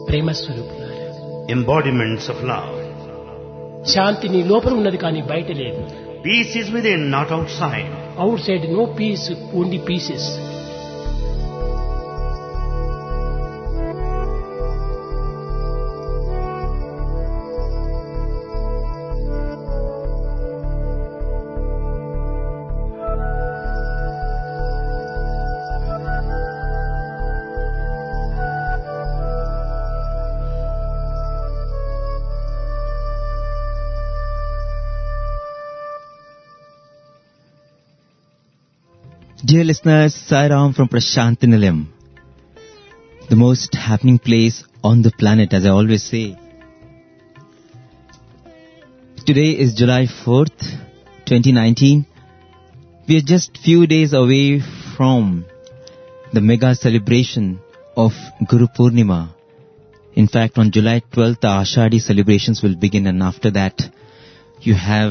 ప్రేమ స్వరూపులారా, embodiments of love. శాంతి నీ లోపల ఉన్నది కానీ బయట లేదు. Peace is within, not outside. Outside no piece, only pieces. Dear listeners, Sai Ram from Prashantinilayam, the most happening place on the planet, as I always say. Today is July 4th, 2019. We are just few days away from the mega celebration of Guru Purnima. In fact, on July 12th, the Ashadi celebrations will begin, and after that, you have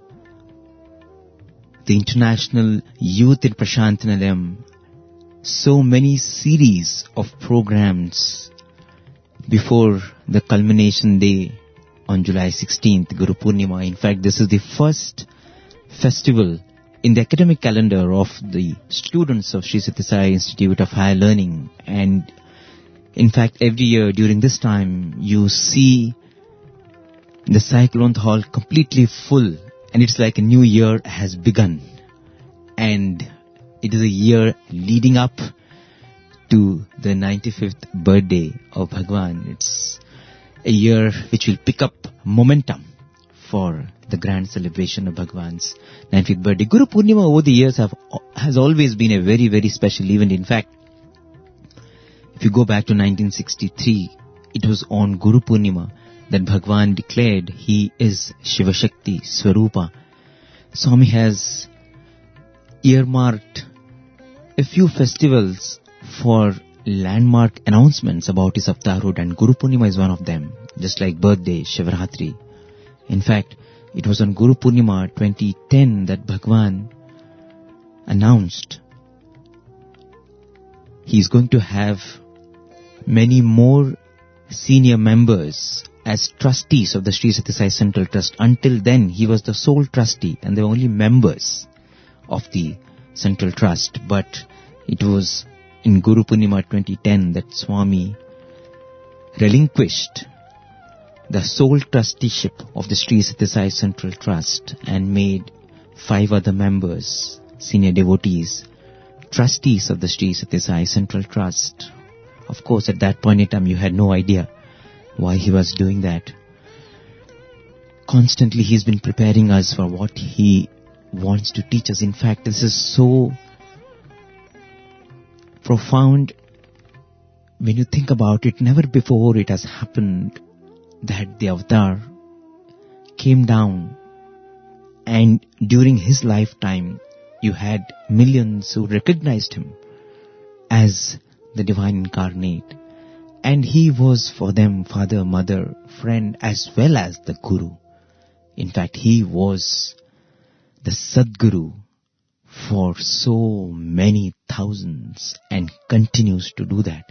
the International Youth in Prashantinilayam. So many series of programs before the culmination day on July 16th, Guru Purnima. In fact, this is the first festival in the academic calendar of the students of Sri Sathya Sai Institute of Higher Learning. And in fact, every year during this time, you see the Cyclone Hall completely full. And it's like a new year has begun. And it is a year leading up to the 95th birthday of Bhagwan. It's a year which will pick up momentum for the grand celebration of Bhagwan's 95th birthday. Guru Purnima over the years has always been a very, very special event. In fact, if you go back to 1963, it was on Guru Purnima that Bhagwan declared he is Shiva Shakti Swarupa. Swami has earmarked a few festivals for landmark announcements about his avatarhood, and Guru Purnima is one of them, just like birthday, Shivratri. In fact, it was on Guru Purnima 2010 that Bhagwan announced he is going to have many more senior members as trustees of the Sri Sathya Sai Central Trust. Until then, he was the sole trustee and they were only members of the Central Trust. But it was in Guru Purnima 2010 that Swami relinquished the sole trusteeship of the Sri Sathya Sai Central Trust and made 5 other members, senior devotees, trustees of the Sri Sathya Sai Central Trust. Of course, at that point in time, you had no idea why he was doing that. Constantly, he's been preparing us for what he wants to teach us. In fact, this is so profound when you think about it. Never before it has happened that the avatar came down, and during his lifetime, you had millions who recognized him as the divine incarnate. And he was for them father, mother, friend, as well as the Guru. In fact, he was the Sadguru for so many thousands and continues to do that.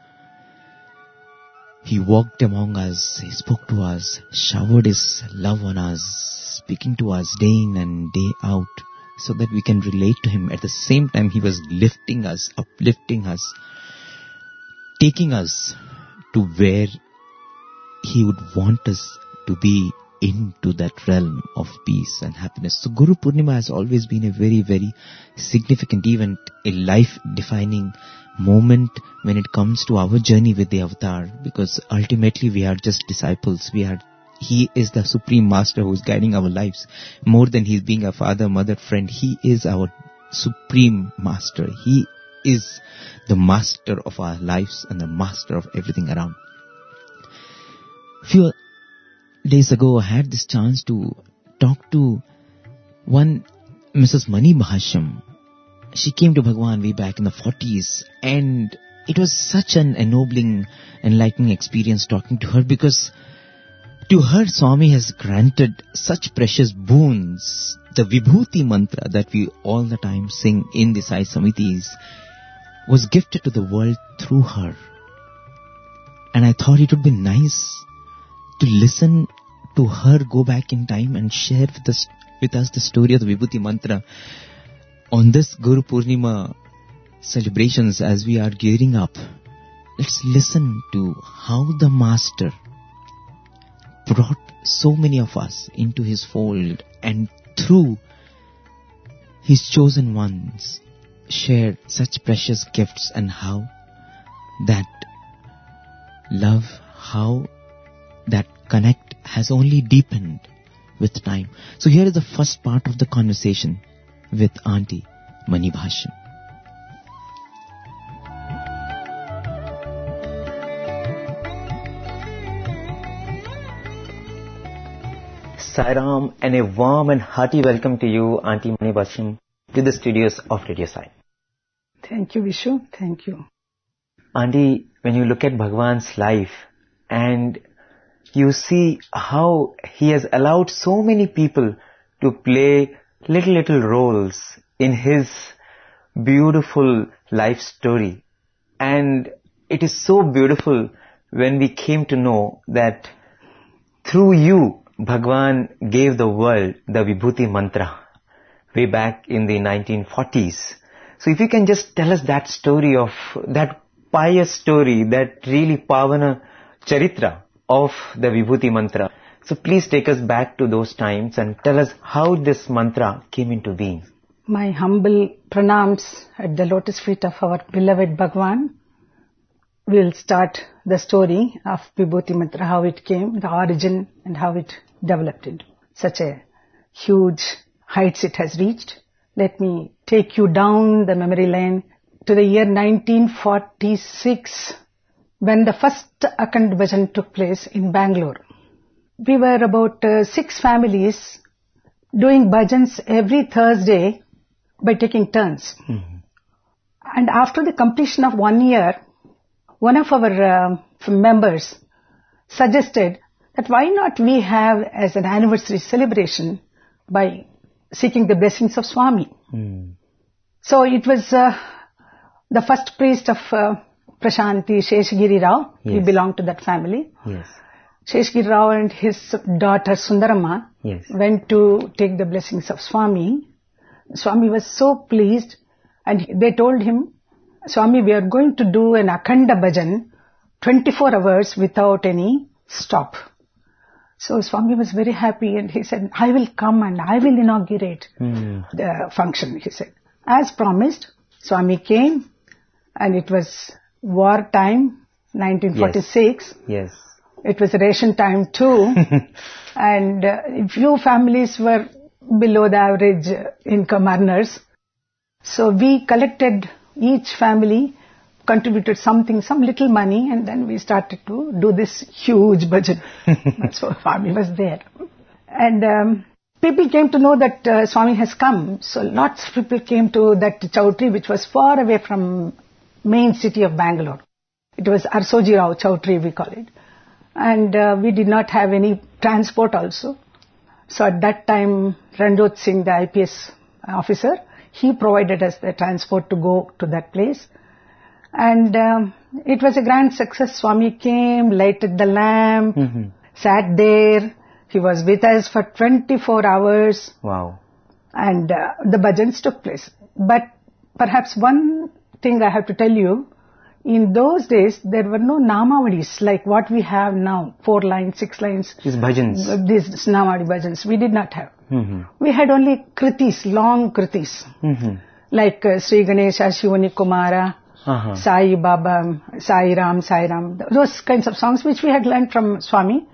He walked among us, he spoke to us, showered his love on us, speaking to us day in and day out so that we can relate to him. At the same time, he was lifting us, uplifting us, taking us to where he would want us to be, into that realm of peace and happiness. So Guru Purnima has always been a very, very significant event, a life-defining moment when it comes to our journey with the avatar, because ultimately we are just disciples. He is the Supreme Master who is guiding our lives. More than he being a father, mother, friend, he is our Supreme Master. He is the master of our lives and the master of everything around. Few days ago, I had this chance to talk to one Mrs. Mani Mahasham. She came to Bhagwan way back in the 40s, and it was such an ennobling, enlightening experience talking to her, because to her, Swami has granted such precious boons. The Vibhuti mantra that we all the time sing in the Sai Samitis was gifted to the world through her. And I thought it would be nice to listen to her go back in time and share with us the story of the Vibhuti Mantra on this Guru Purnima celebrations as we are gearing up. Let's listen to how the Master brought so many of us into his fold and through his chosen ones shared such precious gifts, and how that love, how that connect has only deepened with time. So here is the first part of the conversation with Auntie Mani Bhashan. Sairam, and a warm and hearty welcome to you, Auntie Mani Bhashan, to the studios of Radio Sai. Thank you, Vishu. Thank you. Auntie, when you look at Bhagwan's life and you see how he has allowed so many people to play little roles in his beautiful life story. And it is so beautiful when we came to know that through you, Bhagwan gave the world the Vibhuti Mantra way back in the 1940s. So if you can just tell us that story of that pious story, that really Pavana Charitra of the Vibhuti Mantra. So please take us back to those times and tell us how this mantra came into being. My humble pranams at the lotus feet of our beloved Bhagwan. We'll start the story of Vibhuti Mantra, how it came, the origin and how it developed into such a huge heights it has reached. Let me take you down the memory lane to the year 1946, when the first Akhand Bhajan took place in Bangalore. We were about 6 families doing bhajans every Thursday by taking turns. Mm-hmm. And after the completion of 1 year, one of our members suggested that why not we have as an anniversary celebration by seeking the blessings of Swami. Mm. So it was the first priest of Prashanti, Sheshagiri Rao. Yes. He belonged to that family. Yes. Sheshagiri Rao and his daughter Sundarama went to take the blessings of Swami. Swami was so pleased, and they told him, Swami, we are going to do an Akhanda Bhajan 24 hours without any stop. So Swami was very happy, and he said, I will come and I will inaugurate the function, he said. As promised, Swami came, and it was war time, 1946. Yes. It was ration time too. And few families were below the average income earners. So we collected, each family contributed something, some little money, and then we started to do this huge bhajan. So Swami was there. And people came to know that Swami has come. So lots of people came to that Chowtri, which was far away from main city of Bangalore. It was Arsoji Rao Chowtri, we call it. And we did not have any transport also. So at that time, Ranjot Singh, the IPS officer, he provided us the transport to go to that place. And it was a grand success. Swami came, lighted the lamp, sat there. He was with us for 24 hours. Wow. And the bhajans took place. But perhaps one thing I have to tell you, in those days, there were no namavadis like what we have now, 4 lines, 6 lines. These bhajans. These namavadi bhajans, we did not have. Mm-hmm. We had only kritis, long kritis. Mm-hmm. Like Sri Ganesha, Shivani Kumara, Sai Baba, Sai Ram, those kinds of songs which we had learned from Swami.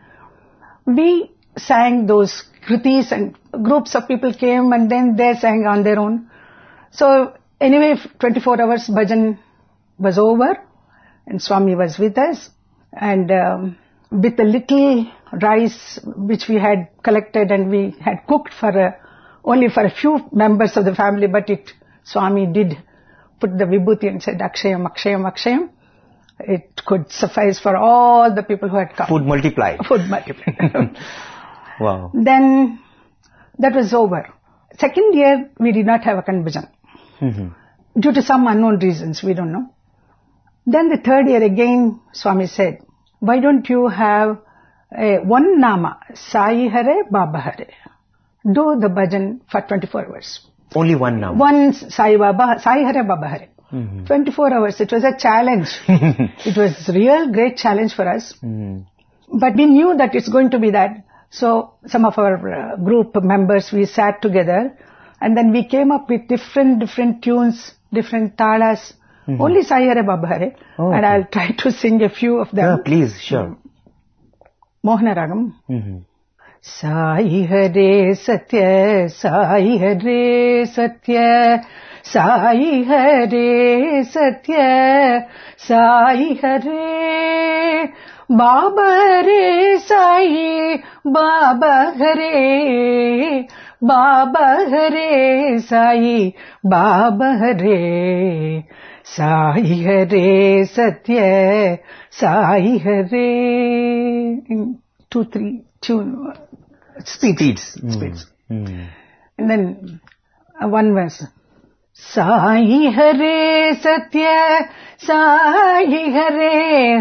We sang those kritis, and groups of people came and then they sang on their own. So anyway, 24 hours bhajan was over, and Swami was with us, and with a little rice which we had collected and we had cooked for only for a few members of the family, but Swami did put the vibhuti and said Akshayam, Akshayam, Akshayam. It could suffice for all the people who had come. Food multiplied. Food multiplied. Wow. Then that was over. Second year we did not have Akhand Bhajan. Mm-hmm. Due to some unknown reasons, we don't know. Then the third year again, Swami said, why don't you have one Nama, Sai Hare, Baba Hare. Do the bhajan for 24 hours. Only one now. One Sai Hare, Baba Hare. 24 hours. It was a challenge. It was real great challenge for us. But we knew that it's going to be that. So some of our group members, we sat together and then we came up with different tunes, different talas. Only Sai Hare, Baba Hare. Oh, and I'll try to sing a few of them. Yeah, please, sure. Mohana Ragam. Sai Hare Satya, Sai Hare Satya, Sai Hare Satya, Sai Hare, Baba Hare Sai, Baba Hare, Baba Hare Sai, Baba Hare, Sai Hare Satya, Sai Hare. 2-3 tune speeds. And then one verse. Sai Hare Satya, Sai Hare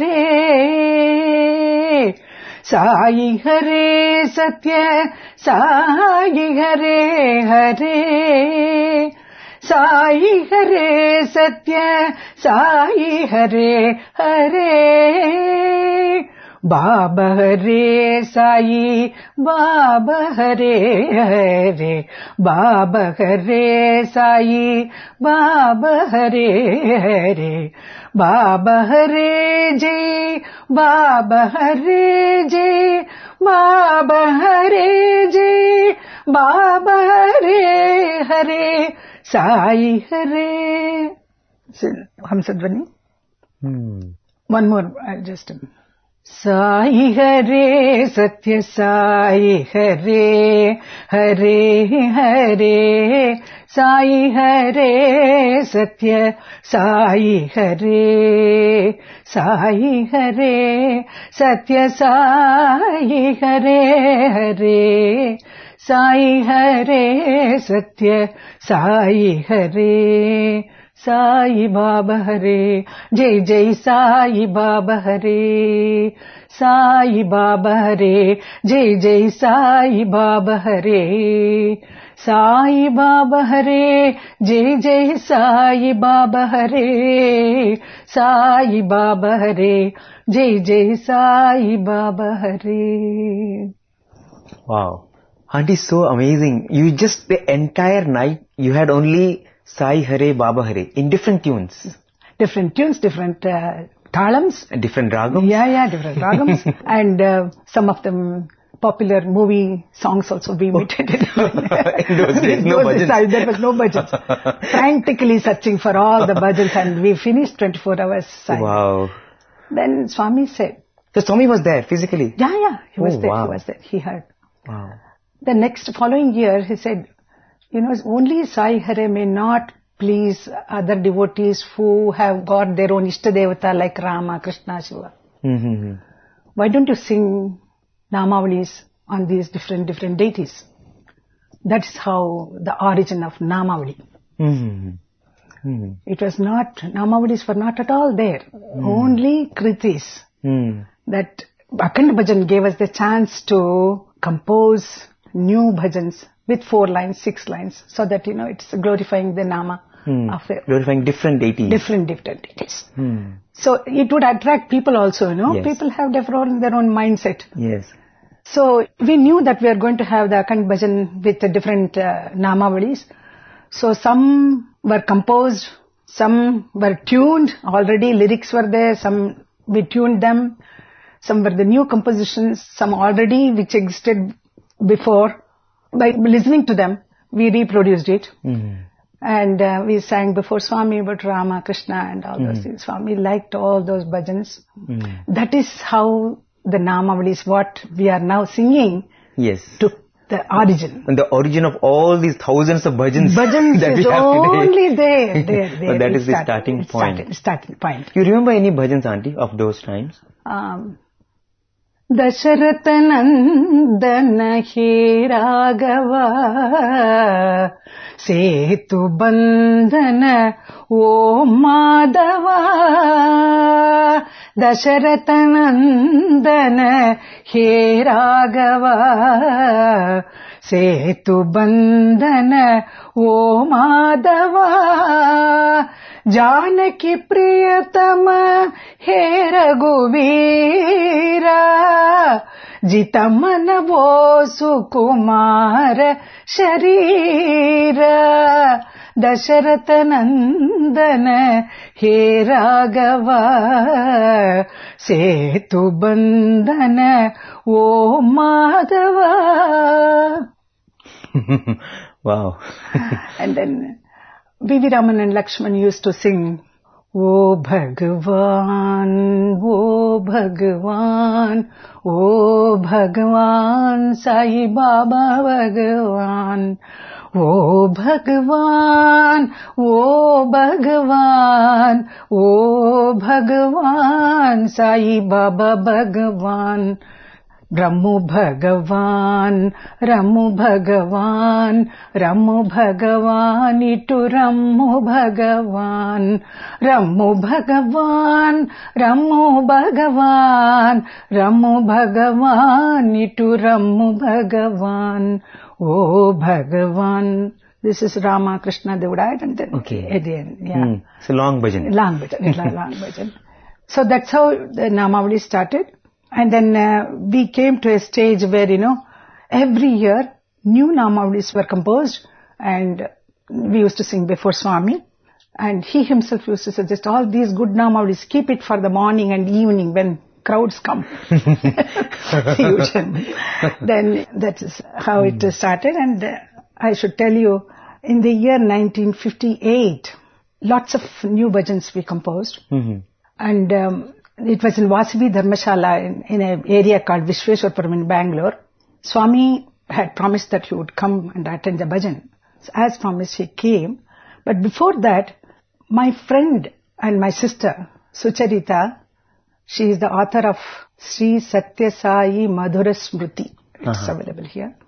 Hare, Sai Hare Satya, Sai Hare Hare, Sai Hare Satya, Sai Hare Hare, Baba Hare Sai, Baba Hare Hare, Baba Hare Sai, Baba Hare Hare, Baba Hare Jai, Baba Hare Jai, Baba Hare Jai, Baba Hare Hare, Sai Hare. Hamsadvani. One more, just. Sai Hare Satya, Sai Hare Hare Hare, Sai Hare Satya, Sai Hare, Sai Hare Satya, Sai Hare Hare, Sai Hare Satya, Sai Hare, Sai Baba Hare, Jai Jai Sai Baba Hare, Sai Baba Hare, Jai Jai Sai Baba Hare, Sai Baba Hare, Jai Jai Sai Baba Hare, Sai Baba Hare, Jai Jai Sai Baba Hare. Wow. Auntie, so amazing. You just, the entire night, you had only Sai Hare, Baba Hare in different tunes. Different tunes, different talams. Different ragams. Yeah, different ragams. And some of them popular movie songs also we imitated. In those days, no bhajans. There was no bhajans. Frantically searching for all the bhajans and we finished 24 hours. Wow. Then Swami said. So Swami was there physically? Yeah, he was there. Wow. He was there. He heard. Wow. The following year he said, only Sai Hare may not please other devotees who have got their own Ishtadevata like Rama, Krishna, Shiva. Why don't you sing Namavalis on these different deities? That is how the origin of Namavali. It was not, Namavalis were not at all there. Only Kritis. That Akhand Bhajan gave us the chance to compose new bhajans with 4 lines, 6 lines, so that, it's glorifying the Nama of the... Glorifying different deities. Different deities. So it would attract people also, Yes. People have their own mindset. Yes. So we knew that we are going to have the Akhand Bhajan with the different Namavalis. So some were composed, some were tuned, already lyrics were there, some we tuned them, some were the new compositions, some already which existed before. By listening to them, we reproduced it. And we sang before Swami about Rama, Krishna and all those things. Swami liked all those bhajans. That is how the Namavali is what we are now singing. Yes. To the origin. And the origin of all these thousands of bhajans that we have only today. there. But that is the starting point. Starting point. You remember any bhajans, Auntie, of those times? Dasharatha Nandana He Raghava Setu Bandhana O Madhava Dasharathnandan हे राघव सेतुबन्धन ओ माधव जानकी प्रियतम हे रघुवीर जितमन वो सुकुमार शरीर दशरथनन्दन हे राघव सेतुबन्धन ओ Madhav. Wow. And then V.V. Raman and Lakshman used to sing, O Bhagwan, O Bhagwan, O Bhagwan, Sai Baba Bhagwan. O Bhagwan, O Bhagwan, O Bhagwan, Sai Baba Bhagwan. Ramu Bhagavan, Ramu Bhagavan, Ramu Bhagavan, itu Ramu Bhagavan, Ramu Bhagavan, Ramu Bhagavan, Ramu Bhagavan, itu Ramu Bhagavan, O Bhagavan. This is Rama Krishna they would add and then at the end, yeah. It's a long bhajan. Long bhajan. So that's how the Namavali started. And then we came to a stage where, every year new Namavalis were composed and we used to sing before Swami. And he himself used to suggest all these good Namavalis, keep it for the morning and evening when crowds come. Then that is how it started. And I should tell you, in the year 1958, lots of new bhajans we composed. And it was in Vasavi Dharmashala in an area called Vishweshwarpuram in Bangalore. Swami had promised that he would come and attend the bhajan. So as promised, he came. But before that, my friend and my sister, Sucharita, she is the author of Sri Satya Sai Madhura Smriti. It's available here.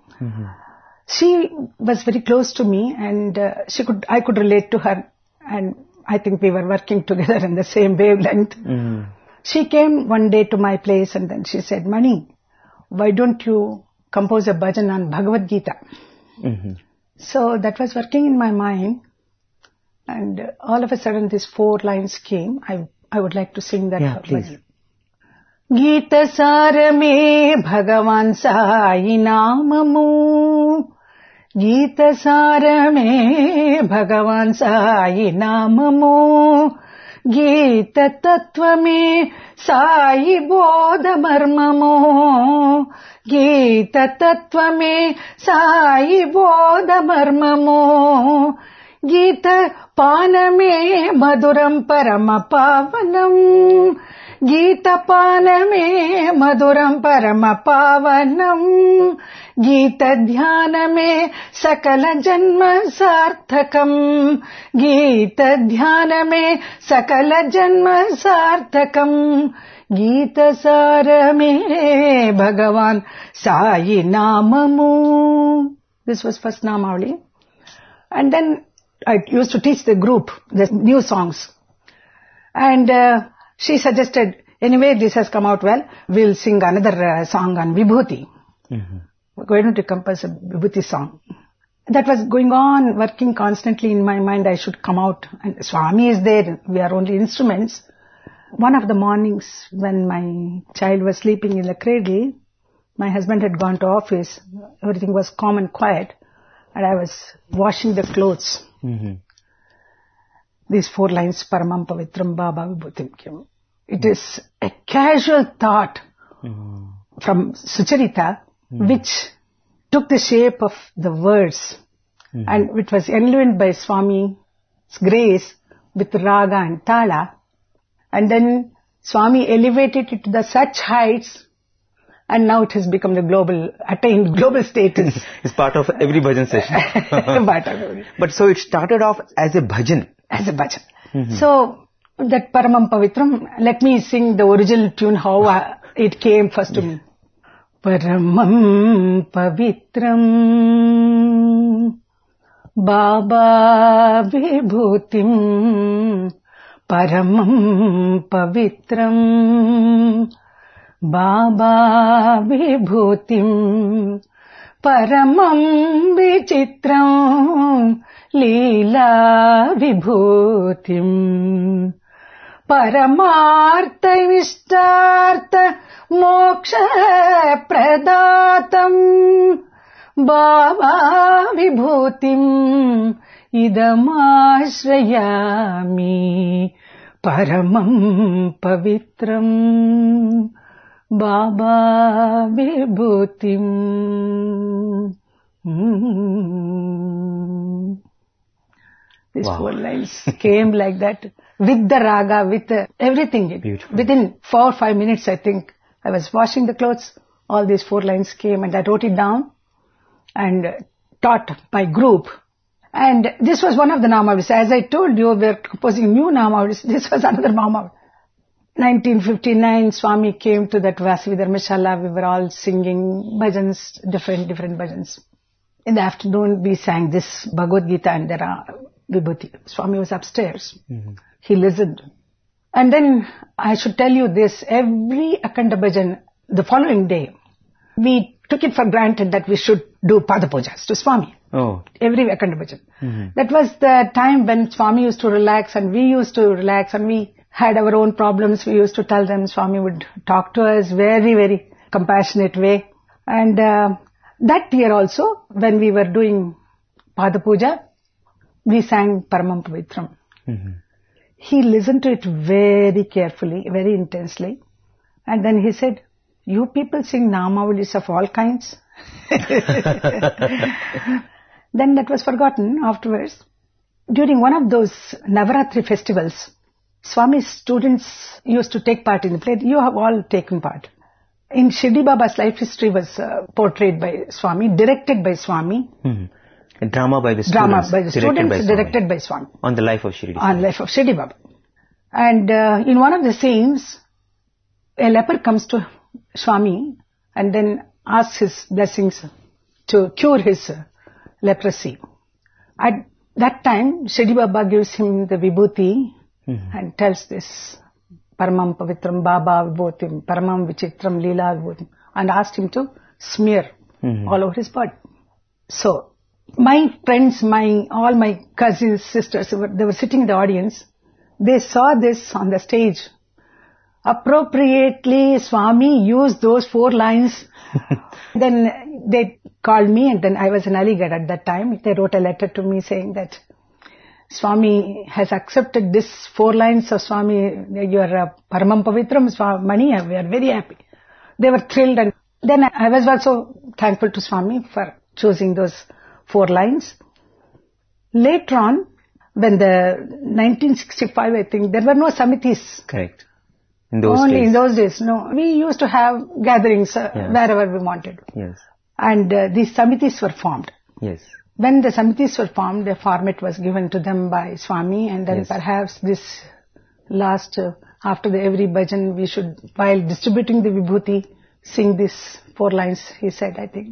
She was very close to me and I could relate to her, and I think we were working together in the same wavelength. She came one day to my place and then she said, Mani, why don't you compose a bhajan on Bhagavad Gita? So that was working in my mind, and all of a sudden these 4 lines came. I would like to sing that bhajan. Gita sara me Bhagavan Sai Namamu, Gita sara me Bhagavan Sai Namamu, Gita tattva me Sai bodha marmamo, Gita tattva me Sai bodha marmamo, Gita pana me madhuram parama pavanam, Gita pana me madhuram parama pavanam, Gita dhyana me sakala janma sarthakam, Gita dhyana me sakala janma sarthakam, Gita sara me Bhagavan Sai Namamu. This was first Namavali. And then I used to teach the group the new songs. And she suggested, anyway, this has come out well, we'll sing another song on Vibhuti. We're going to compose a Vibhuti song. That was going on, working constantly in my mind. I should come out. And Swami is there. We are only instruments. One of the mornings when my child was sleeping in the cradle, my husband had gone to office. Everything was calm and quiet. And I was washing the clothes. These 4 lines, Paramam Pavitram Baba Vibhutim Kim. It is a casual thought from Sucharita, which took the shape of the words, and it was enlivened by Swami's grace with raga and tala, and then Swami elevated it to the such heights, and now it has become attained global status. It's part of every bhajan session. But so it started off as a bhajan. As a bhajan. So that Paramam Pavitram, let me sing the original tune, how it came first to me. Paramam Pavitram Baba Vibhutim Paramam Pavitram Baba Vibhutim Paramam Vichitram Leela Vibhutim Paramartha Vishtartha Moksha Pradatam Baba Vibhutim Idamashrayami Paramam Pavitram Baba Vibhutim. These Wow. 4 lines came like that with the raga, with everything. Beautiful. Within 4 or 5 minutes, I think, I was washing the clothes. All these 4 lines came and I wrote it down and taught my group. And this was one of the Namavis. As I told you, we are composing new Namavis. This was another Namavis. 1959, Swami came to that Vasavi Dharmashala. We were all singing bhajans, different bhajans. In the afternoon, we sang this Bhagavad Gita and there are Vibhuti. Swami was upstairs. Mm-hmm. He listened. And then I should tell you this, every Akhanda bhajan, the following day, we took it for granted that we should do Pada Pujas to Swami. Oh. Every Akhanda bhajan. Mm-hmm. That was the time when Swami used to relax and we used to relax and we had our own problems. We used to tell them. Swami would talk to us very, very compassionate way. And that year also, when we were doing Pada Puja, we sang Paramam Pavitram. Mm-hmm. He listened to it very carefully, very intensely. And then he said, you people sing Namavalis of all kinds. Then that was forgotten afterwards. During one of those Navaratri festivals, Swami's students used to take part in the play. You have all taken part. In Shirdi Baba's life history was portrayed by Swami, directed by Swami. Mm-hmm. A drama by the students. Drama by the students, directed by Swami. On the life of Shirdi. On life of Shirdi Baba. And in one of the scenes, a leper comes to Swami and then asks his blessings to cure his leprosy. At that time, Shirdi Baba gives him the vibhuti and tells this Paramam Pavitram Baba Vibhutim, Paramam Vichitram Leela Vibhutim, and asked him to smear all over his body. So, my friends, all my cousins, sisters, they were sitting in the audience. They saw this on the stage. Appropriately, Swami used those 4 lines. Then they called me, and then I was in Aligarh at that time. They wrote a letter to me saying that Swami has accepted this 4 lines of Swami. You are Paramam Pavitram, Mani. We are very happy. They were thrilled, and then I was also thankful to Swami for choosing those 4 lines. Later on, when the 1965, I think, there were no samitis. Correct. In those Only days. in those days, no. We used to have gatherings wherever we wanted. Yes. And these samitis were formed. Yes. When the samitis were formed, the format was given to them by Swami, and then perhaps this last, after every bhajan, we should, while distributing the vibhuti, sing these 4 lines, he said, I think.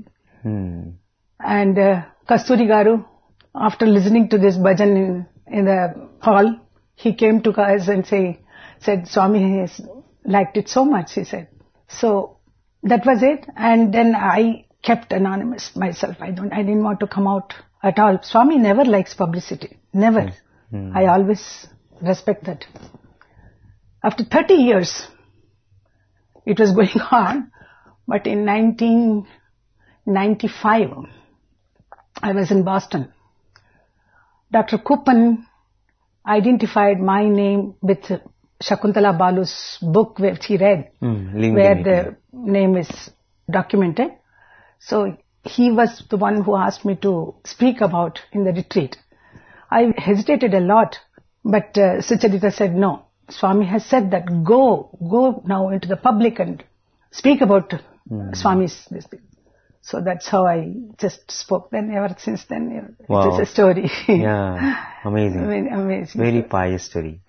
And Kasturi Garu, after listening to this bhajan in the hall, he came to us and said, Swami has liked it so much, he said. So that was it. And then I kept anonymous myself. I didn't want to come out at all. Swami never likes publicity. Never. I always respect that. After 30 years, it was going on. But in 1995, I was in Boston. Dr. Kupan identified my name with Shakuntala Balu's book which he read, where the name is documented. So he was the one who asked me to speak about in the retreat. I hesitated a lot, but Sucharita said, no, Swami has said that go now into the public and speak about Swami's this thing. So that's how I just spoke. Then ever since then, Wow. It is a story. Yeah, amazing. Amazing. Very pious story.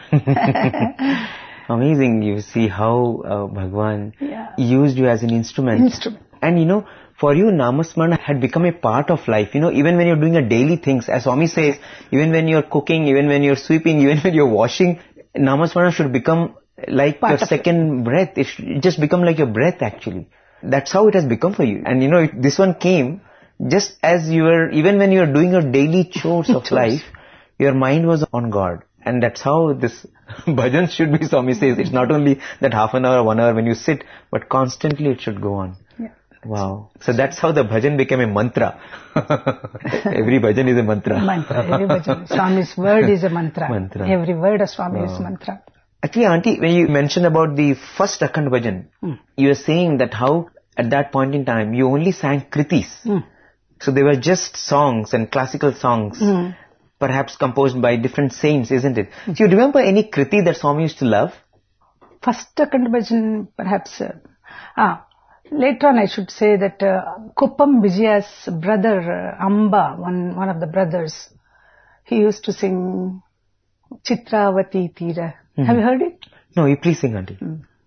Amazing. You see how Bhagwan used you as an instrument. And for you, Namasmarana had become a part of life. Even when you're doing your daily things, as Swami says, even when you're cooking, even when you're sweeping, even when you're washing, Namasmarana should become like your second breath. It should just become like your breath actually. That's how it has become for you. And this one came just as you were, even when you were doing your daily chores of life, your mind was on God. And that's how this bhajan should be, Swami says. It's not only that half an hour, 1 hour when you sit, but constantly it should go on. Yeah. Wow. So that's how the bhajan became a mantra. Every bhajan is a mantra. Every bhajan. Swami's word is a mantra. Every word of Swami is mantra. Actually, Auntie, when you mentioned about the first Akhand bhajan, you were saying that how at that point in time you only sang kritis. So they were just songs and classical songs. Perhaps composed by different saints, isn't it? Do you remember any kriti that Swami used to love? First Akhand bhajan, perhaps. Later on I should say that Kuppam Vijaya's brother, Amba, one of the brothers, he used to sing Chitravati Tira. Have you heard it? No, you please sing, Auntie.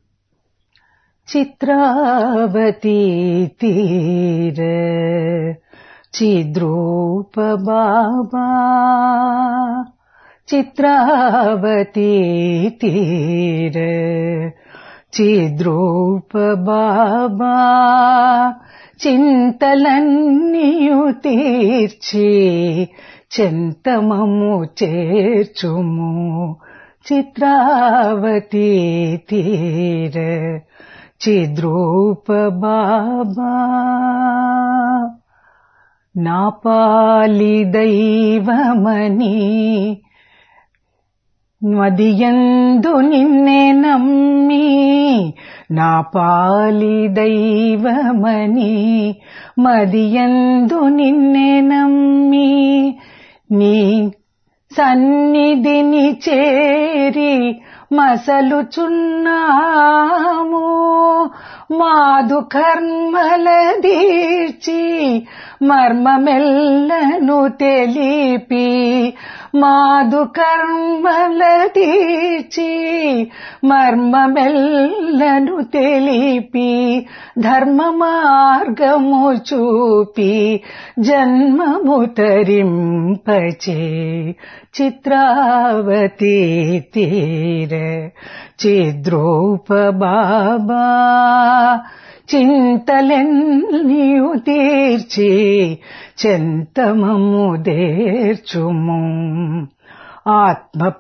Chitravati Tira Chidrupa Baba Chitravati Tira Chidrupa Baba Chintalanniyu Tirchi Chentamamu Cherchumu Chitravati Tira Chidrupa Baba Napali Daivamani Madiyandu Ninne Nammi Napali Daivamani Madiyandu Ninne Nammi Ni Sannidini Cheri Masaluchunnamu Madhu Karmala Dirchi Marmamellanu Telipi Madhu Karmala Dirchi Marmamellanu Telipi Dharma Margamu Chupi Janmamu Tarimpache Chitravati Tira Chidrupa Baba Chintalenniyu Tirchi Chentamamu Derchumu Atma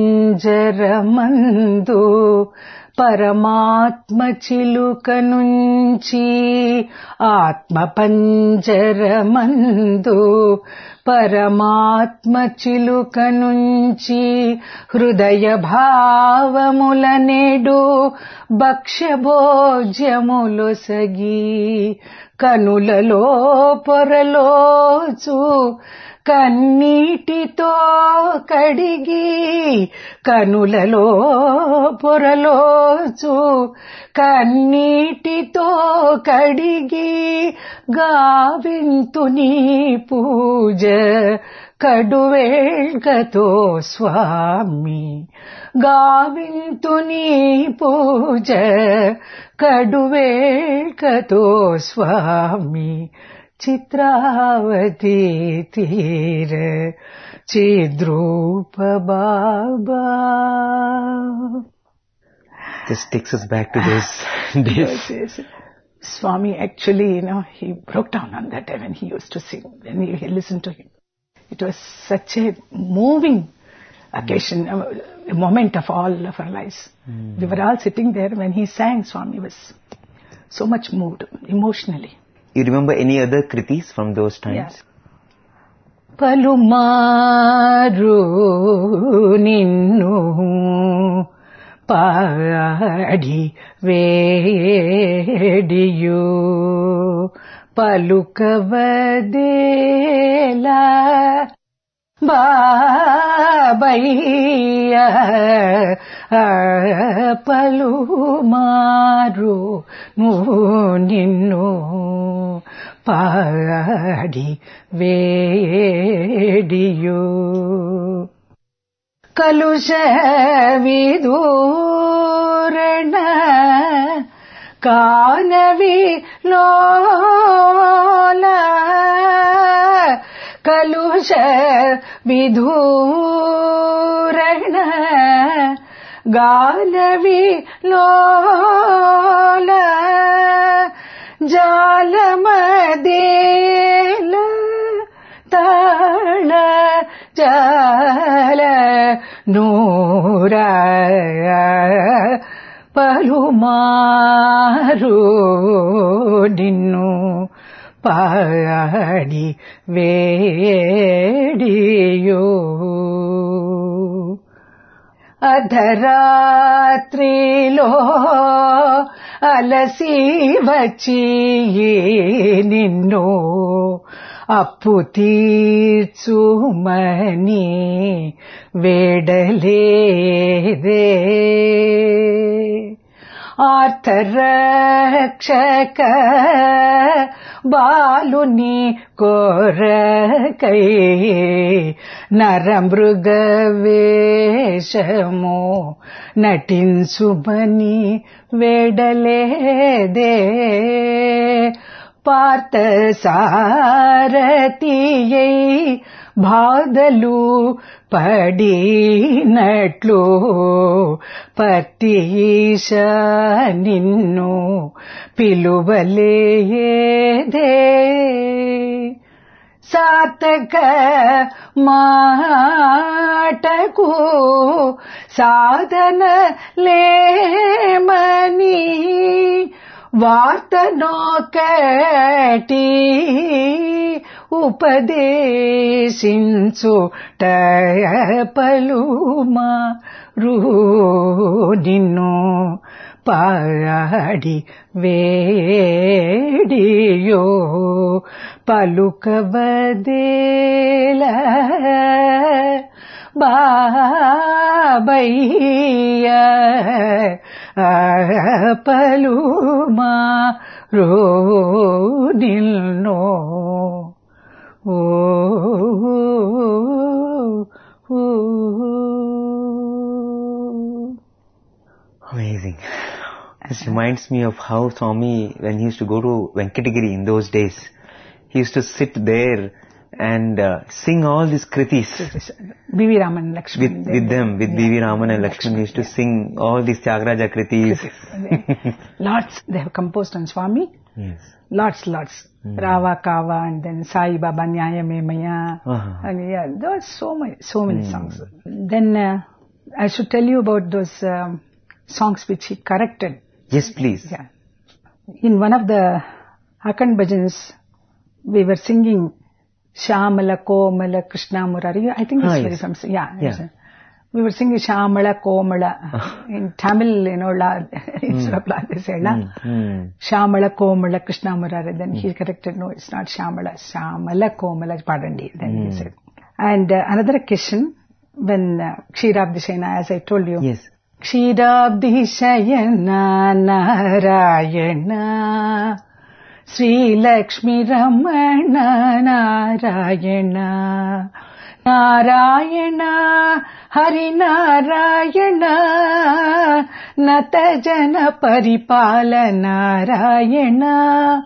Panjaramandu Paramatma Chiluka Nunchi Atma Panjaramandu Paramatma Chiluka Nunchi Hrudaya Bhavamula Nedu Bhaksha Bhojyamulo Sagi Kanulalo Poralochu Kannitito Kadigi Kanulalo Poralochu Kannitito Kadigi Gavintuni Puja Kaduvelgato Swami Gavintuni Puja Kaduvelgato Swami Chitravati Tira Chidrupa Baba. This takes us back to those days. Yes. Swami actually, he broke down on that time when he used to sing. When he listened to him, it was such a moving occasion, a moment of all of our lives. We were all sitting there when he sang. Swami was so much moved emotionally. You remember any other kritis from those times? Yes. Palumaru ninnu padi vediyu palukavadela babaiya palumaru ninnu padi vediyu kalusha vidurana kanavi lola kalusha vidurana గాలవిలోల జాలమదేల తాళ జాల నూర పలుమారు నిన్ను పాడి video అర్ధరాత్రిలో అలసి వచ్చి నిన్ను అప్పు తీర్చుమని వేడలేదే ఆర్తరక్షక బాలుని కోరకై నరమృగవేషము నటించుమని వేడలేదే పార్థసారథియై బాధలు పడినట్లు పతీశ నిన్ను పిలువలేదే సార్థక మాటకు సాధన లేమని వార్తనొకటి ఉపదేశించుట పలుమారు నిన్ను పాడి వేడియో పలుకవదేల బాబయ్య పలుమారు నిన్ను Amazing. This reminds me of how Swami, when he used to go to Venkatagiri in those days, he used to sit there and sing all these kritis. B.V. Raman and Lakshman. With them, with B.V. Raman and Lakshman, he used to sing all these Tyagaraja kritis. Lots they have composed on Swami. Yes. Lots. Rava Kava and then Sai Baba Nyayame Maya. And yeah, there were so many songs. Then I should tell you about those songs which he corrected. Yes, please. Yeah. In one of the Akhand Bhajans, we were singing Shamala Komala Krishna Murari. I think it's very famous. Yeah. We were singing Shamala Komala. In Tamil, instead of La, they say, Shamala Komala Krishna Murari. Then he corrected, no, it's not Shamala. Shamala Komala Padandi. Then he said. And another occasion, when Kshirabdishayana, as I told you. Yes. Kshirabdishayana Narayana Sri Lakshmi Ramana Narayana Narayana Hari Narayana Natajana Paripala Narayana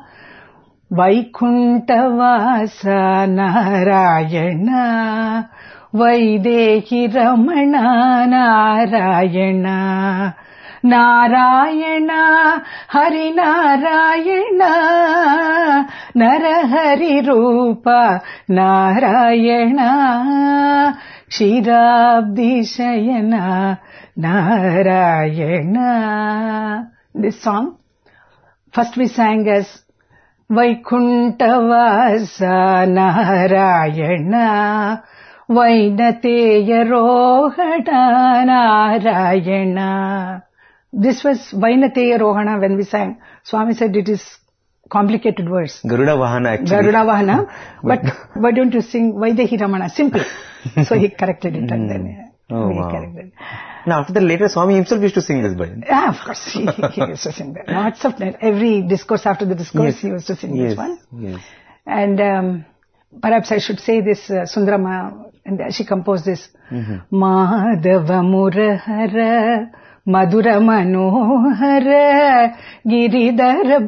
Vaikuntavasa Narayana Vaidehi Ramana Narayana Narayana Hari Narayana Narahari Rupa Narayana Kshirabdishayana Narayana. This song, first we sang as Vaikuntavasa Narayana Vainateya Rohana Narayana. This was Vainateya Rohana when we sang. Swami said it is complicated words. Garuda Vahana actually. Garuda Vahana. But why don't you sing Vaidehi Ramana? Simple. So he corrected it and then corrected. Now after that later Swami himself used to sing this bhajan. Yeah, of course. He used to sing that. Lots of that. Every discourse after the discourse he used to sing this one. Yes. And perhaps I should say this Sundarama, and she composed this. Madhava Murahara Madhura Manohara Giridhara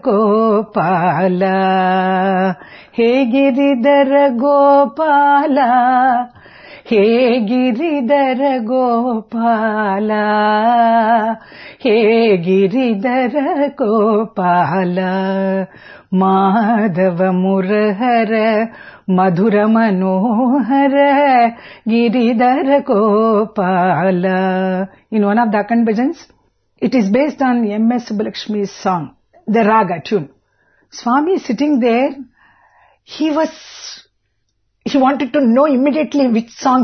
Gopala He Giridhara Gopala hey Giridhar Gopal, hey Giridhar Gopal, Madhav मुरहर Madhur Manohar Giridhar Gopal. In one of the Akhand bhajans, it is based on M.S. Subbulakshmi's song, the raga tune. Swami sitting there, he wanted to know immediately which song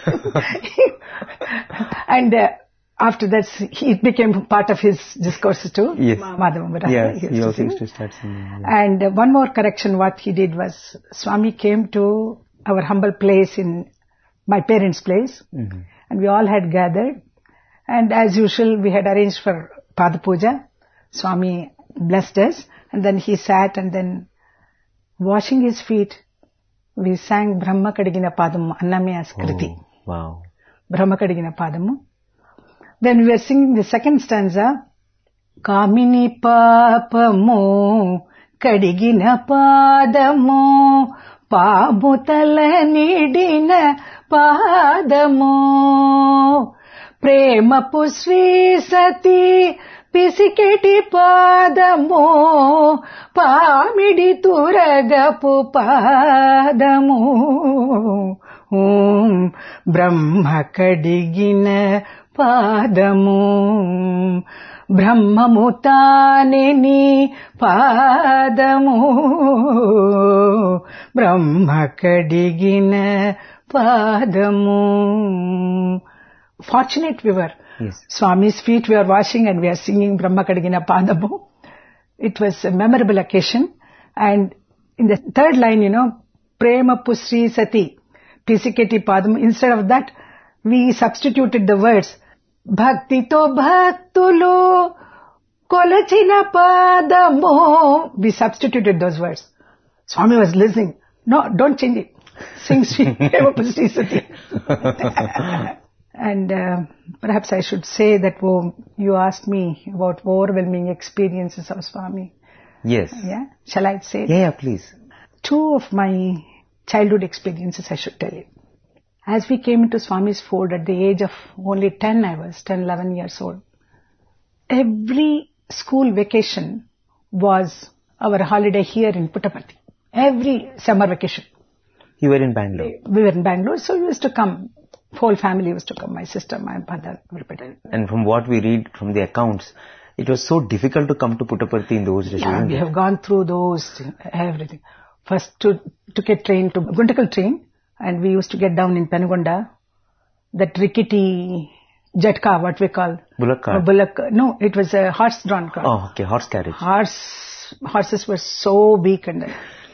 and after that it became part of his discourses too. Yes. Madhava Murari. Yes, he also used to start singing. Yeah. And one more correction what he did was, Swami came to our humble place in my parents' place, and we all had gathered, and as usual we had arranged for Pada Puja. Swami blessed us, and then he sat, and then washing his feet, we sang Brahma Kadigina Padamu Anname Askriti. Oh, wow. Brahma Kadigina Padamu. Then we were singing the second stanza, Kamini Papamu Kadigina Padamu Pamutala Nidina Padamu Prema Pusvi Sati Pisiketi Padamu Pamidi Turagapu Padamu Brahma Kadigina Padamu Brahmamutanini Padamu Brahma Kadigina Padamu. Fortunate we were. Yes. Swami's feet we are washing and we are singing Brahma Kadigina Padamu. It was a memorable occasion. And in the third line, Prema Pusri Sati Pisiketi Padamu, instead of that, we substituted the words Bhaktito Bhaktulu Kolachina Padamu. We substituted those words. Swami was listening. No, don't change it. Sing Sri Prema Pusri Sati. And perhaps I should say that you asked me about overwhelming experiences of Swami. Yes. Yeah? Shall I say? Yeah, please. 2 of my childhood experiences I should tell you. As we came into Swami's fold at the age of only 10, I was 10, 11 years old. Every school vacation was our holiday here in Puttaparthi. Every summer vacation. You were in Bangalore. We were in Bangalore, so we used to come. Whole family used to come. My sister, my brother, everybody. And from what we read from the accounts, it was so difficult to come to Puttaparthi in those days. Yeah, we have gone through those, everything. First took a train to Guntakal train, and we used to get down in Penugonda. That rickety jatka, what we call. Bullock cart. No, it was a horse-drawn car. Oh, okay, horse carriage. Horses were so weak, and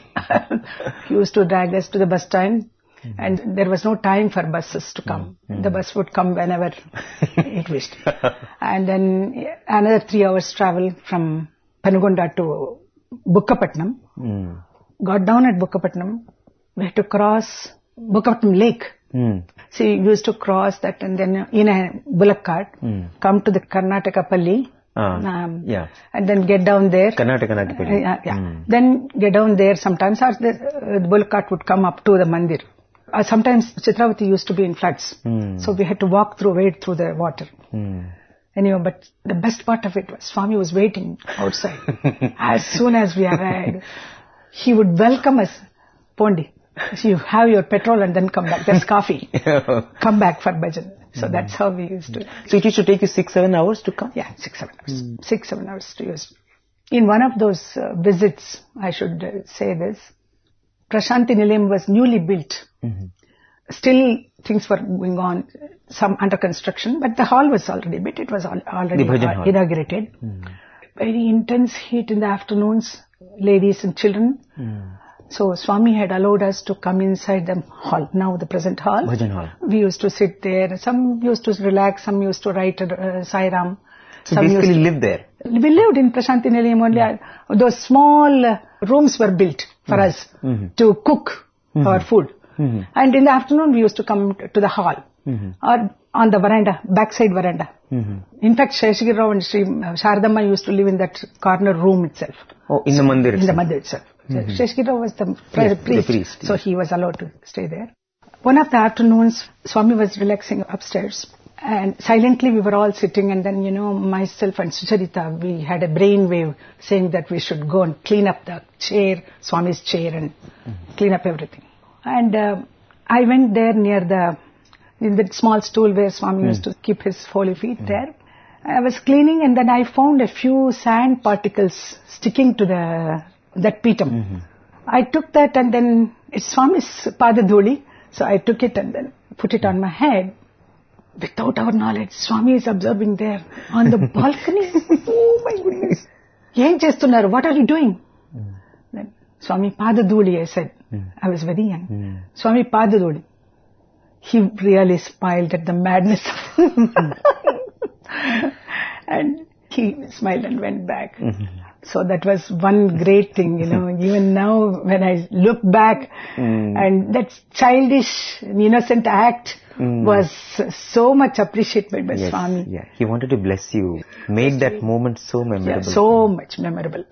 he used to drag us to the bus stand. And there was no time for buses to come. The bus would come whenever it wished. And then another 3 hours travel from Penugonda to Bukkapatnam. Got down at Bukkapatnam. We had to cross Bukkapatnam Lake. So we used to cross that and then in a bullock cart, come to the Karnataka Palli. Yeah. And then get down there. Karnataka Palli. Then get down there sometimes, or the bullock cart would come up to the mandir. Sometimes Chitravati used to be in floods. So we had to wade through the water. Anyway, but the best part of it was Swami was waiting outside. As soon as we arrived, he would welcome us. Pondi, so you have your petrol and then come back. There's coffee. Come back for bhajan. So that's how we used to. So it used to take you 6-7 hours to come? Yeah, 6-7 hours. 6-7 hours to use. In one of those visits, I should say this, Prashanti Nilayam was newly built. Still things were going on, some under construction, but the hall was already built. It was already inaugurated. Very intense heat in the afternoons, ladies and children. So Swami had allowed us to come inside the hall, now the present hall. Bhajan hall. We used to sit there. Some used to relax, some used to write Sai Ram. So basically live there? We lived in Prashanti Nilayam only. Those small rooms were built for us to cook our food. And in the afternoon we used to come to the hall or on the veranda, backside veranda. In fact, Sheshagiri Rao and Sri Sharadamma used to live in that corner room itself. Oh, in the mandir itself? In the mandir itself. Sheshagiri Rao was the priest, so he was allowed to stay there. One of the afternoons, Swami was relaxing upstairs. And silently we were all sitting, and then, myself and Sucharita, we had a brainwave saying that we should go and clean up the chair, Swami's chair, and clean up everything. And I went there in the small stool where Swami used to keep his holy feet there. I was cleaning, and then I found a few sand particles sticking to that pitam. I took that, and then it's Swami's Padadhuli, so I took it and then put it on my head. Without our knowledge, Swami is observing there on the balcony. Oh my goodness. Yen chestunnaru, what are you doing? Then Swami Padadhuli, I said. I was very young. Swami Padadhuli. He really smiled at the madness of and he smiled and went back. So that was one great thing, even now when I look back, and that childish, innocent act was so much appreciated by Swami. Yeah, he wanted to bless you, made that moment so memorable. Yeah, so much memorable.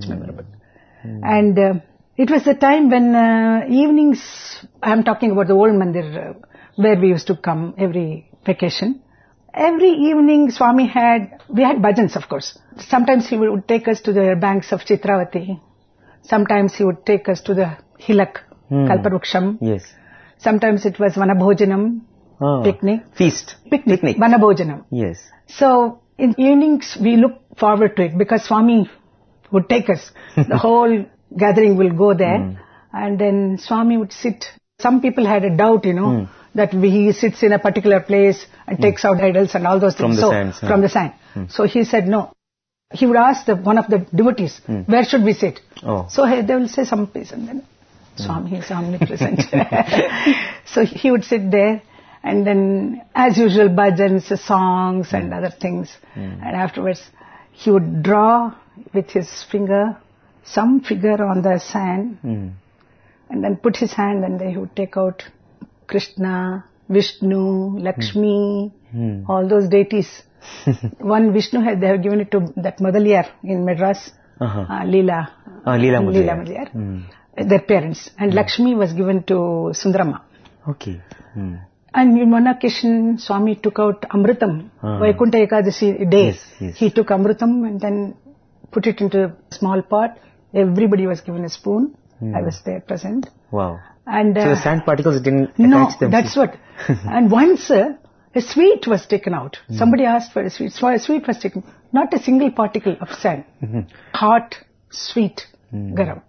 And it was the time when evenings, I am talking about the old mandir where we used to come every vacation. Every evening we had bhajans, of course. Sometimes he would take us to the banks of Chitravati. Sometimes he would take us to the hilak, Kalparuksham. Yes. Sometimes it was Vanabhojanam, picnic. Feast. Picnic. Vanabhojanam. Yes. So in evenings we look forward to it because Swami would take us. The whole gathering will go there. And then Swami would sit. Some people had a doubt, that he sits in a particular place and takes out idols and all those things. From the sand. So he said no. He would ask one of the devotees, where should we sit? So they will say some place, and then Swami is omnipresent. So he would sit there, and then as usual bhajans, songs and other things. And afterwards he would draw with his finger some figure on the sand and then put his hand, and then he would take out Krishna, Vishnu, Lakshmi, all those deities. One Vishnu they have given it to that Madaliyar in Madras, Leela Madaliyar, their parents. And Lakshmi was given to Sundarama. Okay. And in one occasion, Swami took out Amritam, Vaikuntha Ekadasi day. Yes. He took Amritam and then put it into a small pot. Everybody was given a spoon. I was there present. Wow. And so the sand particles didn't No, attach them. that's what. And once a sweet was taken out. Somebody asked for a sweet. So a sweet was taken. Not a single particle of sand. Hot, sweet, garam.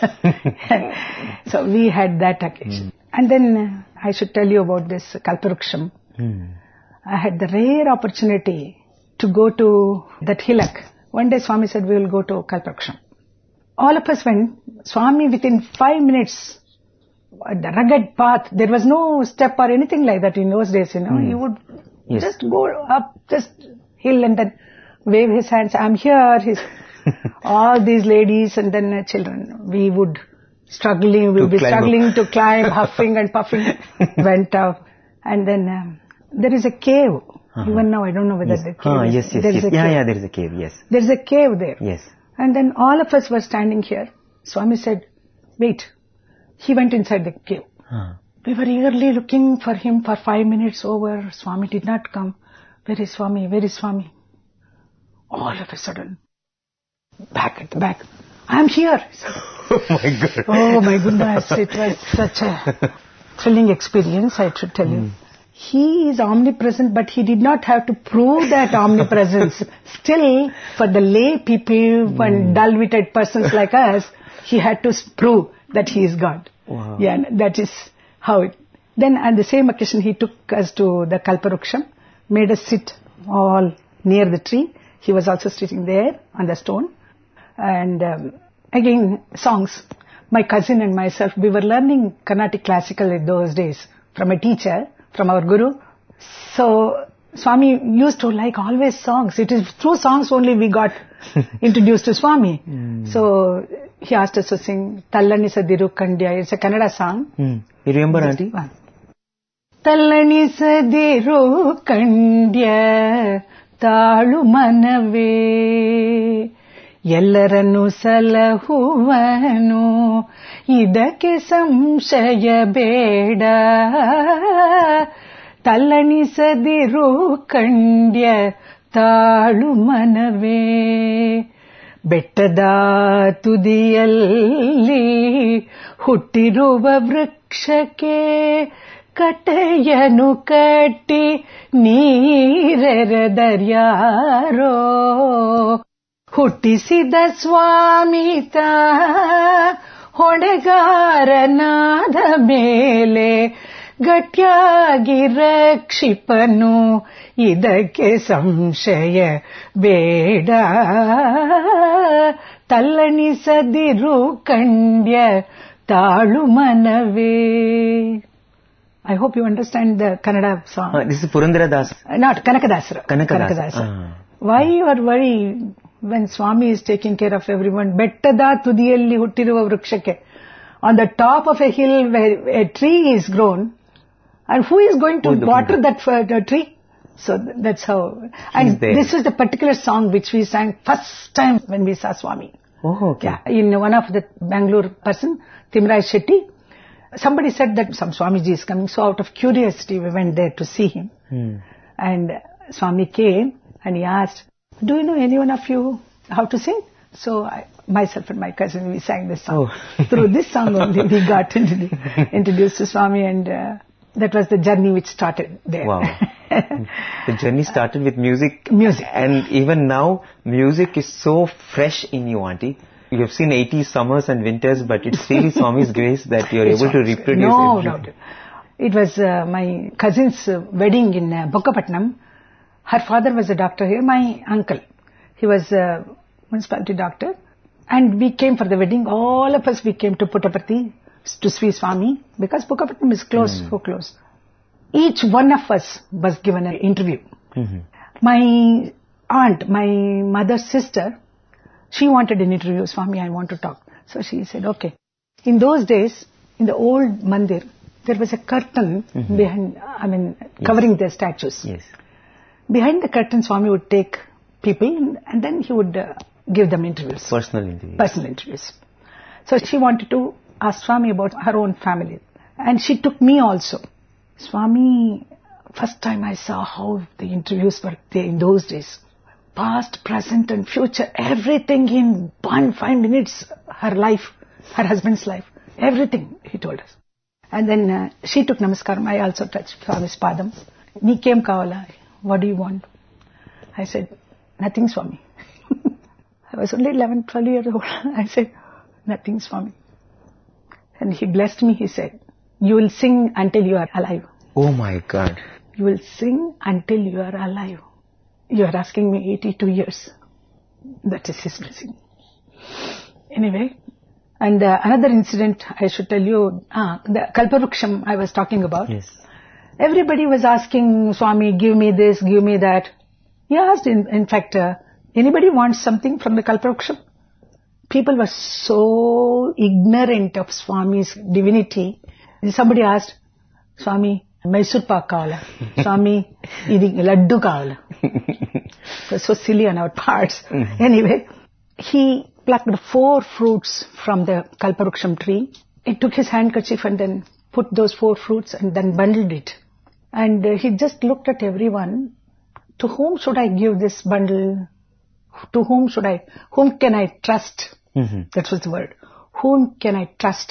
So we had that occasion. And then I should tell you about this Kalparuksham. I had the rare opportunity to go to that hilak. One day Swami said we will go to Kalparuksham. All of us went. Swami within 5 minutes, the rugged path, there was no step or anything like that in those days, He would just go up this hill and then wave his hands, I'm here. All these ladies and then children, we would be struggling to climb, huffing and puffing, went up. And then there is a cave. Even now I don't know whether the cave is. Yes. There is a cave, yes. There is a cave there. Yes. And then all of us were standing here. Swami said, wait. He went inside the cave. We were eagerly looking for him for 5 minutes over. Swami did not come. Where is Swami? Where is Swami? All of a sudden, back at the back, I am here. Oh my God. Oh my goodness. It was such a thrilling experience, I should tell you. He is omnipresent, but he did not have to prove that omnipresence. Still, for the lay people and dull-witted persons like us, he had to prove that he is God. Wow. Yeah, that is how it. Then on the same occasion, he took us to the Kalparuksham, made us sit all near the tree. He was also sitting there on the stone. And again, songs. My cousin and myself, we were learning Carnatic classical in those days from a teacher, from our guru. So Swami used to like always songs. It is through songs only we got introduced to Swami. So he asked us to sing Tallani Sadiru Kandya. It's a Kannada song. You remember, Auntie? Tallani Sadiru Kandya Talu Manave ಎಲ್ಲರನ್ನು ಸಲಹುವನು ಇದಕ್ಕೆ ಸಂಶಯ ಬೇಡ ತಲ್ಲಣಿಸದಿರು ಕಂಡ್ಯ ತಾಳು ಮನವೇ ಬೆಟ್ಟದ ತುದಿಯಲ್ಲಿ ಹುಟ್ಟಿರುವ ವೃಕ್ಷಕ್ಕೆ ಕಟ್ಟೆಯನ್ನು ಕಟ್ಟಿ ನೀರೆರೆದರ್ಯಾರೋ ಹುಟ್ಟಿಸಿದ ಸ್ವಾಮಿತ ಹೊಣೆಗಾರನಾದ ಮೇಲೆ ಗಟ್ಯಾಗಿ ರಕ್ಷಿಪನು ಇದಕ್ಕೆ ಸಂಶಯ ಬೇಡ ತಲ್ಲಣಿಸದಿರು ಕಂಡ್ಯ ತಾಳು ಮನವೇ. I hope you understand the Kannada song. This is Purandara Das. Not Kanakadasara. Kanakadasara. Why you are worried when Swami is taking care of everyone? Bettada tudiyalli huttiruva vrukshake. On the top of a hill where a tree is grown, and who is going to water that tree? So that's how. And this was the particular song which we sang first time when we saw Swami. Oh, okay. Yeah, in one of the Bangalore person, Timraj Shetty. Somebody said that some Swamiji is coming, so out of curiosity we went there to see him. And Swami came and he asked, do you know anyone of you how to sing? So myself and my cousin, we sang this song. Through this song only we got introduced to Swami, and that was the journey which started there. Wow. The journey started with music. And even now, music is so fresh in you, Auntie. You have seen 80s summers and winters, but it's really Swami's grace that you are able to reproduce it. No. It was my cousin's wedding in Bukkapatnam. Her father was a doctor here, my uncle. He was a municipality doctor. And we came for the wedding. All of us, we came to Puttaparthi to see Swami, because Bukkapatnam is close, so close. Each one of us was given an interview. My aunt, my mother's sister, she wanted an interview. Swami, I want to talk. So she said, okay. In those days, in the old mandir, there was a curtain behind, covering the statues. Yes. Behind the curtain, Swami would take people and then he would give them interviews. Personal interviews. So she wanted to ask Swami about her own family. And she took me also. Swami, first time I saw how the interviews were there in those days. Past, present and future, everything in 5 minutes, her life, her husband's life, everything, he told us. And then she took namaskaram, I also touched Swami's padam. Nikem kavala, what do you want? I said, nothing, Swami. I was only 11, 12 years old. I said, nothing, Swami. And he blessed me, he said, you will sing until you are alive. Oh my God. You will sing until you are alive. You are asking me 82 years. That is his blessing. Anyway, and another incident I should tell you, the Kalparuksham I was talking about. Yes. Everybody was asking Swami, give me this, give me that. He asked, in fact, anybody wants something from the Kalparuksham? People were so ignorant of Swami's divinity. Somebody asked, Swami, Mysore pak kavala. Swami, idi laddu kavala. It was so silly on our parts. Anyway, he plucked 4 fruits from the Kalparuksham tree. He took his handkerchief and then put those 4 fruits and then bundled it. And he just looked at everyone. To whom should I give this bundle? To whom can I trust? That was the word. Whom can I trust?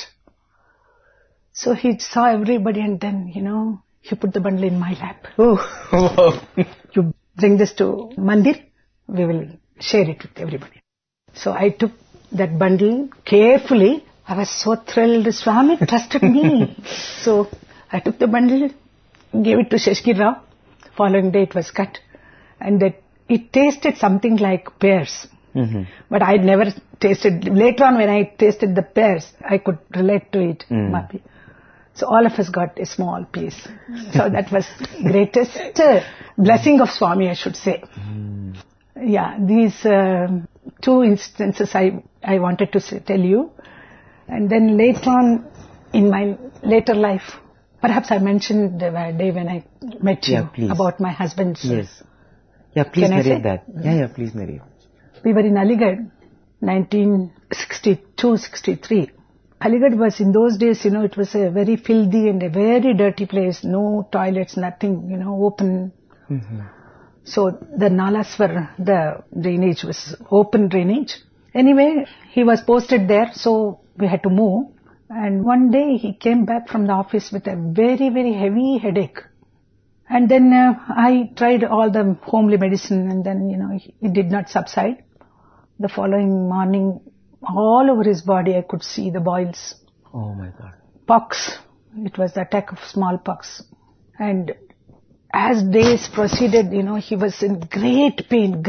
So he saw everybody and then, he put the bundle in my lap. Oh, wow. You bring this to Mandir, we will share it with everybody. So I took that bundle carefully. I was so thrilled. Swami trusted me. So I took the bundle, gave it to Sheshgir Rao. Following day it was cut. And it tasted something like pears. But I never tasted. Later on when I tasted the pears, I could relate to it. So all of us got a small piece. So that was greatest blessing of Swami, I should say. Yeah, these 2 instances I wanted to tell you. And then later on in my later life, perhaps I mentioned the day when I met you about my husband's. Yes. Yeah, please narrate that. Yeah, please narrate. We were in Aligarh 1962-63. Aligarh was, in those days, it was a very filthy and a very dirty place. No toilets, nothing, open. Mm-hmm. So the nalas were, the drainage was open drainage. Anyway, he was posted there, so we had to move. And one day he came back from the office with a very, very heavy headache. And then I tried all the homely medicine, and then, it did not subside. The following morning, all over his body I could see the boils. Oh my God. Pox. It was the attack of smallpox. And as days proceeded, he was in great pain.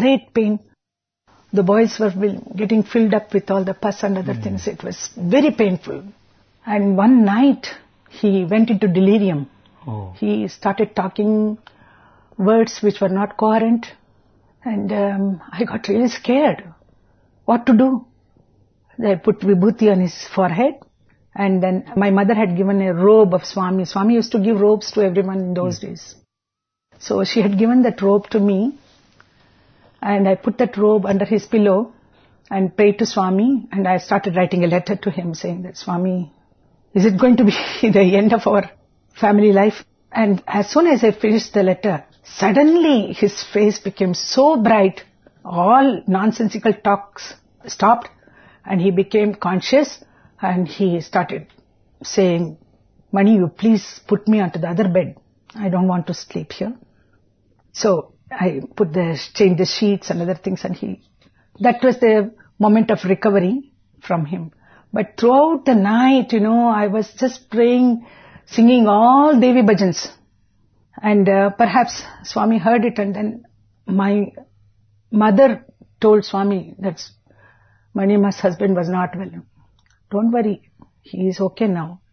The boils were getting filled up with all the pus and other things. It was very painful. And one night, he went into delirium. Oh. He started talking words which were not coherent. And I got really scared. What to do? I put vibhuti on his forehead. And then my mother had given a robe of Swami. Swami used to give robes to everyone in those days. So she had given that robe to me. And I put that robe under his pillow and prayed to Swami. And I started writing a letter to him saying that, Swami, is it going to be the end of our family life? And as soon as I finished the letter, suddenly his face became so bright, all nonsensical talks stopped, and he became conscious, and he started saying, Mani, you please put me onto the other bed. I don't want to sleep here. So I changed the sheets and other things, and that was the moment of recovery from him. But throughout the night, I was just praying, singing all Devi bhajans. And perhaps Swami heard it, and then my mother told Swami that Manima's husband was not well. Don't worry, he is okay now.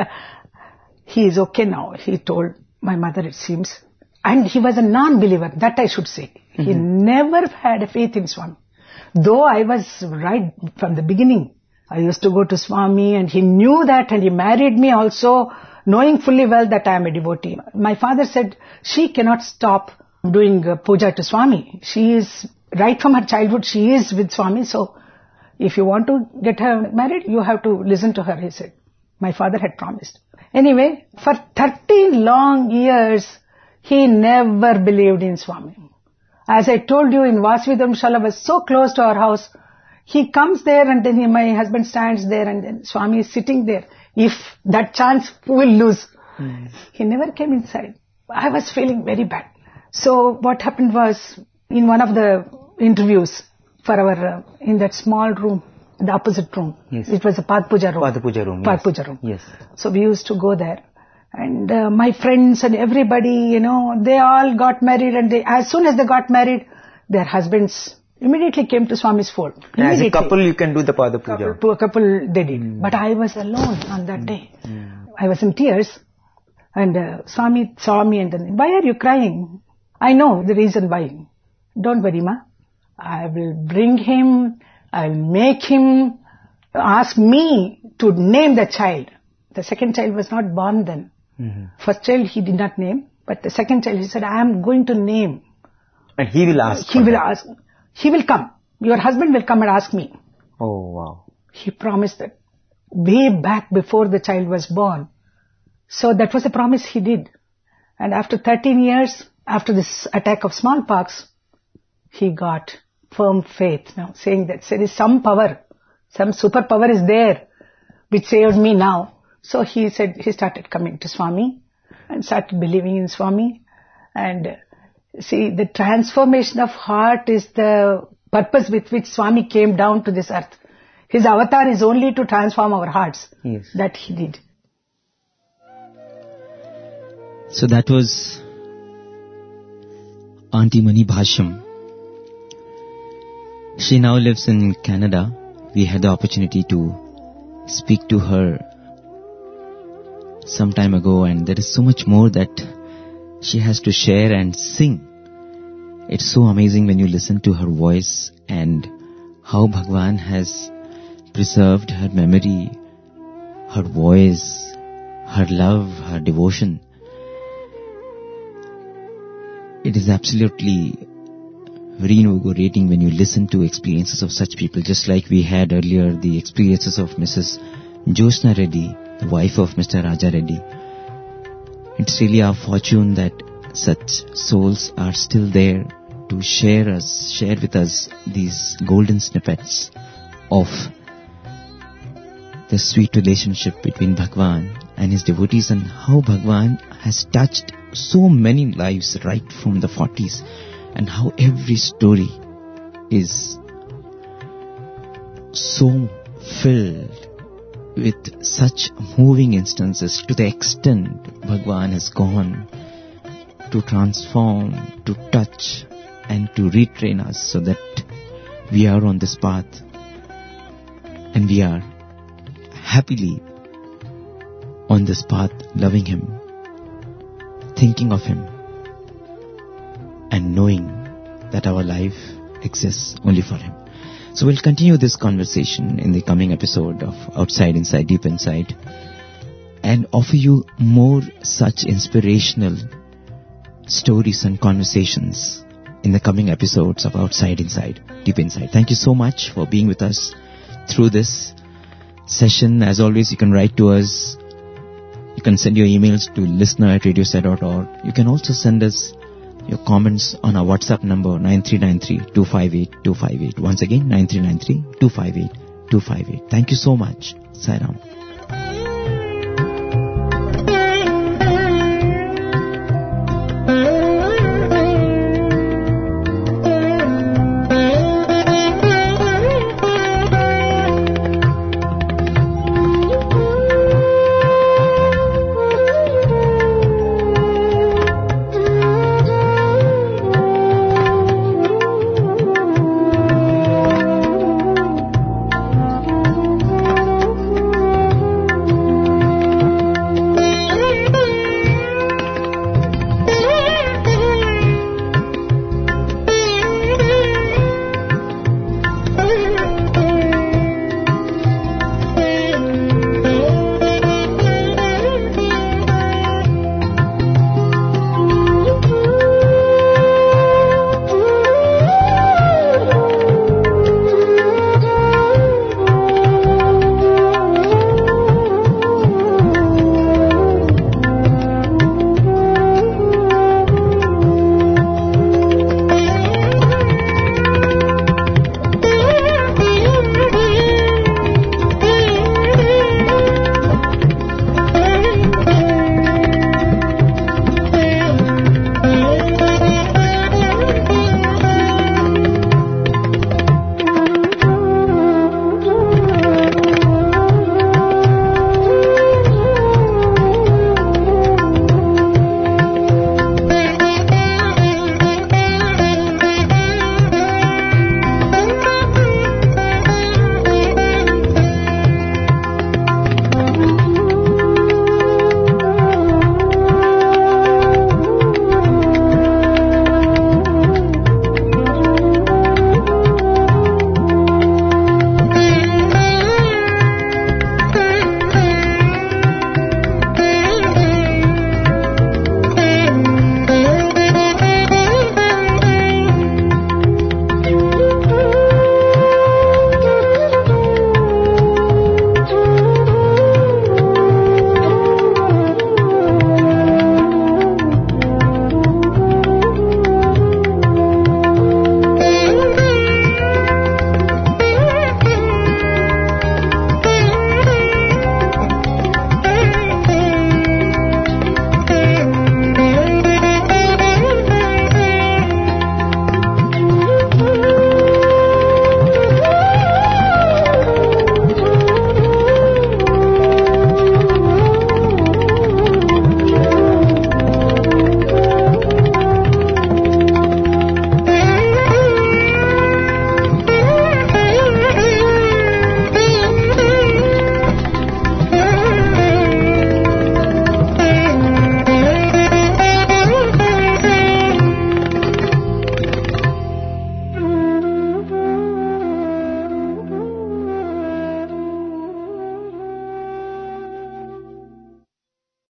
He is okay now, he told my mother, it seems. And he was a non-believer, that I should say. Mm-hmm. He never had a faith in Swami. Though I was right from the beginning. I used to go to Swami, and he knew that, and he married me also, knowing fully well that I am a devotee. My father said, she cannot stop doing puja to Swami. She is, right from her childhood, she is with Swami. So, if you want to get her married, you have to listen to her, he said. My father had promised. Anyway, for 13 long years, he never believed in Swami. As I told you, in Vasavi Dharmshala was so close to our house. He comes there, and then my husband stands there, and then Swami is sitting there. If that chance, who will lose? He never came inside. I was feeling very bad. So what happened was, in one of the interviews for our, in that small room, the opposite room. Yes. It was a Pad Puja room. Pad Puja room. Pad Puja room. Yes. So we used to go there. And my friends and everybody, they all got married, and as soon as they got married, their husbands immediately came to Swami's fold. As a couple, you can do the Pada Puja. To a couple, they did. But I was alone on that day. I was in tears. And Swami saw me, and then, why are you crying? I know the reason why. Don't worry, ma. I will bring him. I will make him ask me to name the child. The second child was not born then. First child he did not name. But the second child, he said, I am going to name. And he will ask. He will ask. He will come. Your husband will come and ask me. Oh, wow. He promised that way back before the child was born. So that was a promise he did. And after 13 years, after this attack of smallpox, he got firm faith now, saying that there is some power, some superpower is there, which saved me now. So he said, he started coming to Swami and started believing in Swami. And see, the transformation of heart is the purpose with which Swami came down to this earth. His avatar is only to transform our hearts. Yes. That he did. So that was Auntie Mani Bhashyam. She now lives in Canada. We had the opportunity to speak to her some time ago, and there is so much more that she has to share and sing. It's so amazing when you listen to her voice and how Bhagwan has preserved her memory, her voice, her love, her devotion. It is absolutely very invigorating when you listen to experiences of such people, just like we had earlier the experiences of Mrs. Jyotsna Reddy, the wife of Mr. Raja Reddy. It's really our fortune that such souls are still there to share with us these golden snippets of the sweet relationship between Bhagwan and his devotees, and how Bhagwan has touched so many lives right from the 40s, and how every story is so filled with such moving instances, to the extent Bhagwan has gone to transform, to touch and to retrain us so that we are on this path and we are happily on this path, loving him, thinking of him, and knowing that our life exists only for him. So we'll continue this conversation in the coming episode of Outside Inside, Deep Inside, and offer you more such inspirational stories and conversations in the coming episodes of Outside Inside, Deep Inside. Thank you so much for being with us through this session. As always, you can write to us. You can send your emails to listener@radiosai.org. You can also send us your comments on our WhatsApp number 9393-258-258. Once again, 9393-258-258. Thank you so much. Sai Ram.